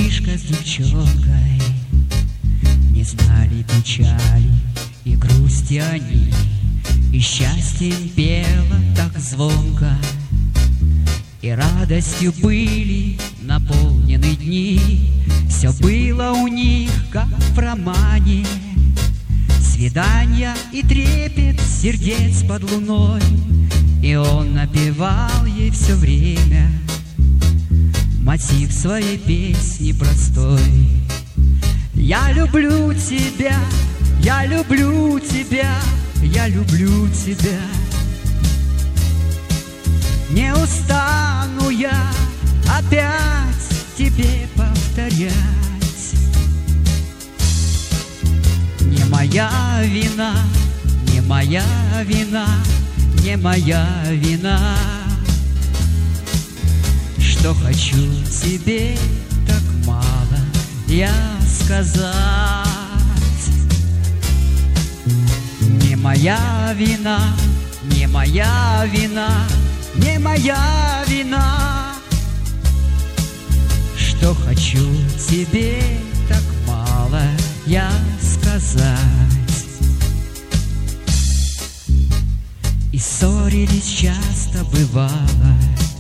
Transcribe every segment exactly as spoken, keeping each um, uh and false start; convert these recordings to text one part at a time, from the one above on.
Мальчишка с девчонкой не знали печали и грусти они, и счастьем пела так звонко, и радостью были наполнены дни. Все было у них, как в романе, свидания и трепет сердец под луной. И он напевал ей все время мотив своей песни простой. Я люблю тебя, я люблю тебя, я люблю тебя. Не устану я опять тебе повторять. Не моя вина, не моя вина, не моя вина, что хочу тебе так мало я сказать. Не моя вина, не моя вина, не моя вина, что хочу тебе так мало я сказать. И ссорились часто бывало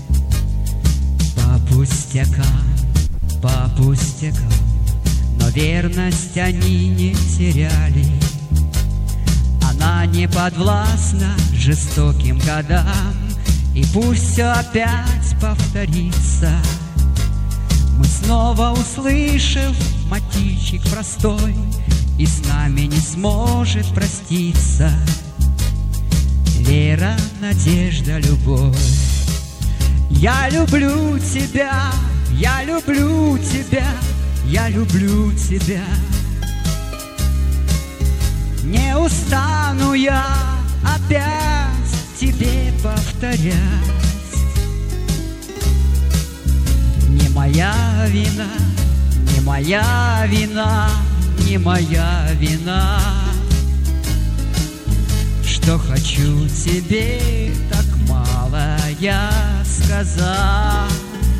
по пустякам, по пустякам, но верность они не теряли. Она не подвластна жестоким годам, и пусть все опять повторится, мы снова услышим мотивчик простой, и с нами не сможет проститься вера, надежда, любовь. Я люблю тебя, я люблю тебя, я люблю тебя. Не устану я опять тебе повторять. Не моя вина, не моя вина, не моя вина, что хочу тебе так мало я сказать.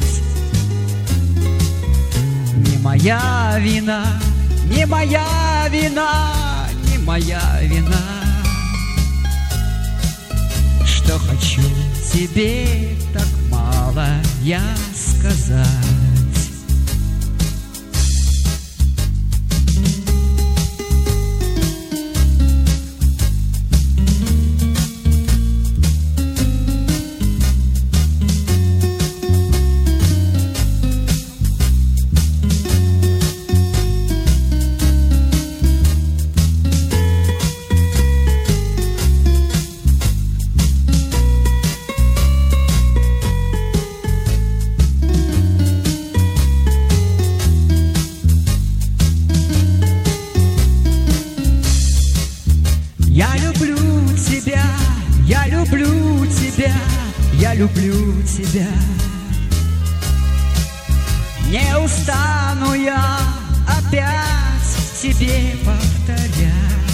Не моя вина, не моя вина, не моя вина, что хочу тебе так мало я сказать. Я люблю тебя, я люблю тебя, я люблю тебя. Не устану я опять тебе повторять.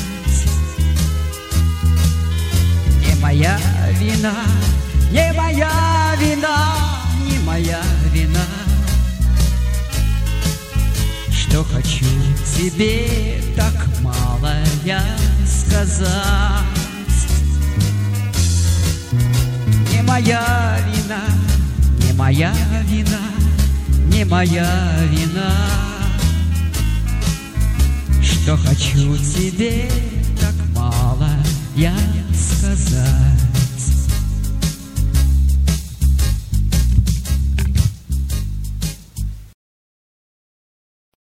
Не моя вина, не моя вина, не моя вина, что хочу тебе так мало я сказать. Не моя вина, не моя вина, не моя вина, что хочу тебе так мало я сказать.